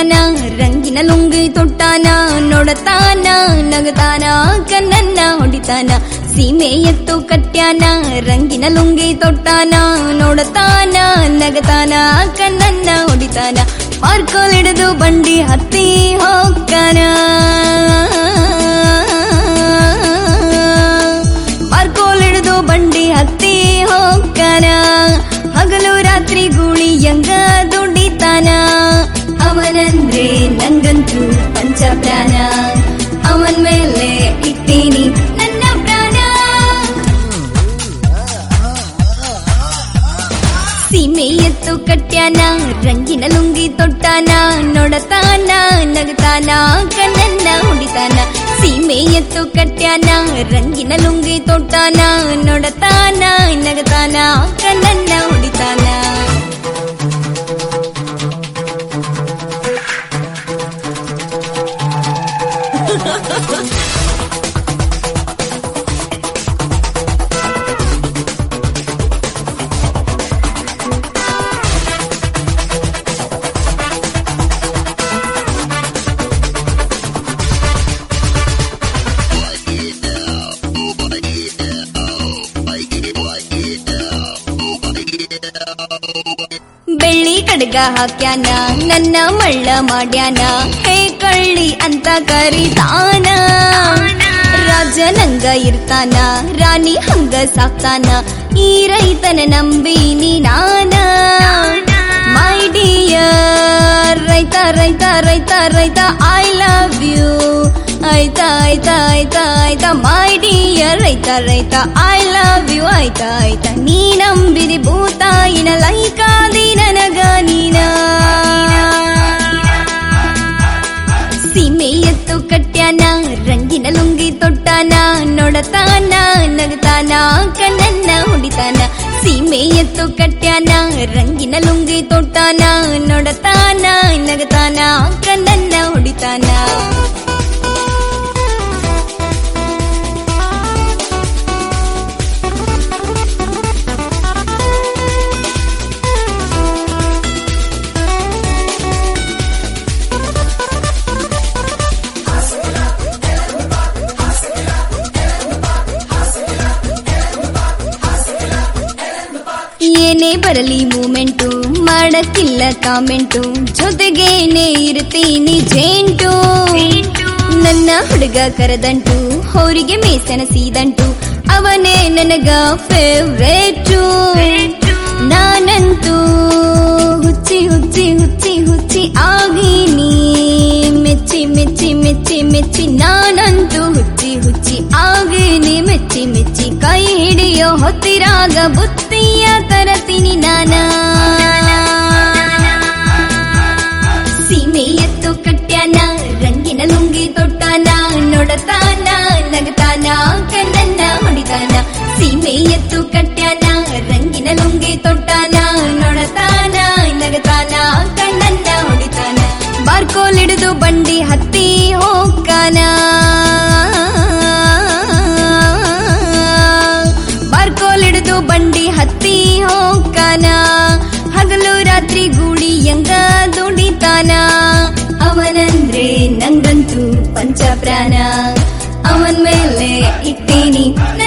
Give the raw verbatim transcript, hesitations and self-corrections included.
ಕಟ್ಟ್ಯಾನ ರಂಗಿನ ಲುಂಗಿ ತೊಟ್ಟಾನ ನೋಡತಾನ ನಗತಾನ ಕಣ್ಣನ್ನ ಹೊಡಿತಾನ ಸೀಮೆ ಎತ್ತು ಕಟ್ಟ್ಯಾನ ರಂಗಿನ ಲುಂಗಿ ತೊಟ್ಟಾನ ನೋಡತಾನ ನಗತಾನ ಕಣ್ಣನ್ನ ಹೊಡಿತಾನ ಮಾರ್ಕೋಲ್ ಹಿಡಿದು ಬಂಡಿ ಹತ್ತಿ ಹೋಗ್ತಾನ ಮಾರ್ಕೋಲ್ ಹಿಡಿದು ಬಂಡಿ ಹತ್ತಿ ಹೋಗ್ತಾನ ಹಗಲು ರಾತ್ರಿ ಗೂಳಿಯಂಗ ದುಡಿತಾನ ಅವನಂದ್ರೆ ನಂಗಂತೂ ಪಂಚಪ್ರಾಣ ಅವನ್ ಮೇಲೆ ಇಟ್ಟೀನಿ ನನ್ನ ಪ್ರಾಣ ಸೀಮೆ ಎತ್ತು ಕಟ್ಟ್ಯಾನ ರಂಗಿನ ಲುಂಗಿ ತೊಟ್ಟಾನ ನೋಡತಾನ ನಗತಾನ ಕಣ್ಣನ್ನ ಹೊಡಿತಾನ ಸೀಮೆ ಎತ್ತು ಕಟ್ಟ್ಯಾನ ರಂಗಿನ ಲುಂಗಿ ತೊಟ್ಟಾನ ನೋಡತಾನ ನಗತಾನ ಕಣ್ಣನ್ನ ಹೊಡಿತಾನ ಬೆಳ್ಳಿ ಕಡ್ಗ ಹಾಕ್ಯಾನ ನನ್ನ ಮಳ್ಳ ಮಾಡ್ಯಾನ ಹೇ ಕಳ್ಳಿ ಅಂತ ಕರಿತಾನ ರಾಜ ನಂಗ ಇರ್ತಾನ ರಾಣಿ ಹಂಗ ಸಾಕ್ತಾನ ಈ ರೈತನ ನಂಬಿನಿ ನಾನ ಮೈ ಡಿಯರ್ ರೈತ ರೈತ ರೈತ ರೈತ ಐ ಲವ್ ಯು ಆಯ್ತಾ ಆಯ್ತಾ ಆಯ್ತಾ ಆಯ್ತಾ ಮೈ ಡಿಯರ್ ರೈತ ರೈತ ಐ ಲವ್ ಯು ಆಯ್ತಾ ಆಯ್ತಾ ನೀ ನಂಬಿದಿ ಭೂತಾಯಿನ ಲೈಕಾದಿ ನನಗ ನೀನ ಸೀಮೆ ಎತ್ತು ಕಟ್ಟ್ಯಾನ ರಂಗಿನ ಲುಂಗಿ ತೊಟ್ಟಾನ ನೋಡತಾನ ನಗತಾನ ಕಣ್ಣನ್ನ ಹೊಡಿತಾನ ಸೀಮೆ ಎತ್ತು ಕಟ್ಟ್ಯಾನ ರಂಗಿನ ಲುಂಗಿ ತೊಟ್ಟಾನ ನೋಡತಾನ ನಗತಾನ ಕಣ್ಣನ್ನ ಹೊಡಿತಾನ ಏನೇ ಬರಲಿ ಮೂಮೆಂಟು ಮಾಡಕ್ಕಿಲ್ಲ ಕಾಮೆಂಟು ಜೊತೆಗೇನೆ ಇರ್ತೀನಿ ಜೇಂಟು ನನ್ನ ಹುಡುಗ ಕರದಂಟು ಹೋರಿಗೆ ಮೇಸನ ಸೀದಂಟು ಅವನೇ ನನಗ ಫೇವ್ರೇಟು ನಾನಂತೂ ಹುಚ್ಚಿ ಹುಚ್ಚಿ ಹುಚ್ಚಿ ಹುಚ್ಚಿ ಆಗೀನಿ ಮೆಚ್ಚಿ ಮೆಚ್ಚಿ ಮೆಚ್ಚಿ ಮೆಚ್ಚಿ ನಾನಂತೂ ಹುಚ್ಚಿ ಹುಚ್ಚಿ ಆಗೀನಿ ಮೆಚ್ಚಿ ಮೆಚ್ಚಿ ಕೈ ಹಿಡಿಯೋ ಹೊತ್ತಿರಾಗ ಬುತ್ತಿಯ ತರತೀನಿ ನಾನ ಸೀಮೆ ಎತ್ತು ಕಟ್ಟ್ಯಾನ ರಂಗಿನ ಲುಂಗಿ ತೊಟ್ಟಾನ ನೋಡತಾನ ನಗತಾನ ಕಣ್ಣನ್ನ ಹೊಡಿತಾನ ಸೀಮೆ ಎತ್ತು ಕಟ್ಟ್ಯಾನ ರಂಗಿನ ಲುಂಗಿ ತೊಟ್ಟಾನ ನೋಡತಾನ ನಗತಾನ ಕಣ್ಣನ್ನ ಹೊಡಿತಾನ ಬಾರ್ಕೋಲ್ ಹಿಡಿದು ಬಂಡಿ ಹತ್ತಿ ಹೋಗ್ತಾನ ಬಾರ್ಕೋಲ್ ಹಿಡಿದು ಬಂಡಿ ಹತ್ತಿ ಹೋಗ್ತಾನ ಹಗಲು ರಾತ್ರಿ ಗೂಳಿಯಂಗ ದುಡಿತಾನ ಅವನಂದ್ರೆ ನಂಗಂತೂ ಪಂಚಪ್ರಾಣ ಅವನ್ ಮೇಲೆ ಇಟ್ಟೀನಿ